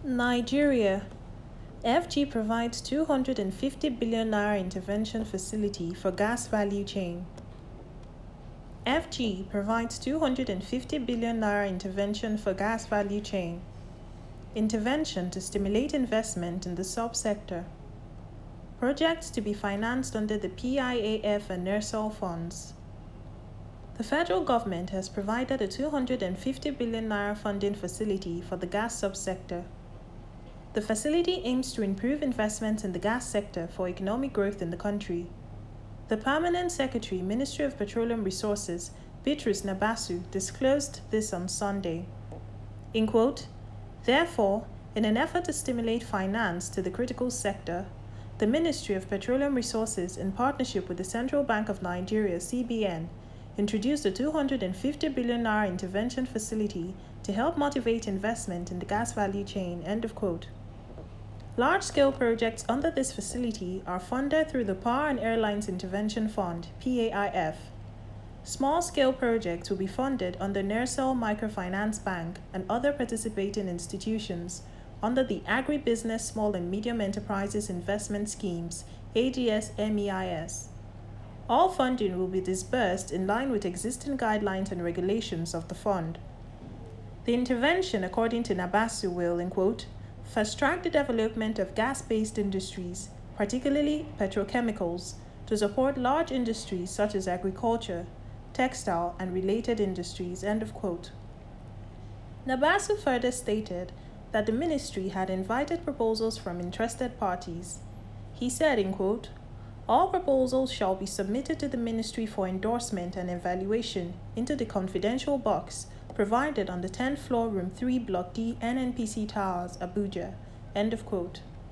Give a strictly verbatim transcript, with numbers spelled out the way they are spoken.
Nigeria. F G provides two hundred fifty billion naira intervention facility for gas value chain. F G provides two hundred fifty billion naira intervention for gas value chain. Intervention to stimulate investment in the subsector. Projects to be financed under the P I A F and NERSAL funds. The federal government has provided a two hundred fifty billion naira funding facility for the gas subsector. The facility aims to improve investments in the gas sector for economic growth in the country. The Permanent Secretary, Ministry of Petroleum Resources, Bitrus Nabasu, disclosed this on Sunday. In quote, "Therefore, in an effort to stimulate finance to the critical sector, the Ministry of Petroleum Resources, in partnership with the Central Bank of Nigeria, C B N, introduced a two hundred fifty billion naira intervention facility to help motivate investment in the gas value chain." End of quote. Large-scale projects under this facility are funded through the Power and Airlines Intervention Fund, P A I F. Small-scale projects will be funded under NERSAL Microfinance Bank and other participating institutions under the Agribusiness Small and Medium Enterprises Investment Schemes, A G S M E I S. All funding will be disbursed in line with existing guidelines and regulations of the fund. The intervention, according to Nabasu, will, in quote, fast-track the development of gas-based industries, particularly petrochemicals, to support large industries such as agriculture, textile, and related industries, end of quote. Nabasu further stated that the ministry had invited proposals from interested parties. He said, in quote, "All proposals shall be submitted to the ministry for endorsement and evaluation into the confidential box provided on the tenth floor, room three, block D, N N P C Towers, Abuja." End of quote.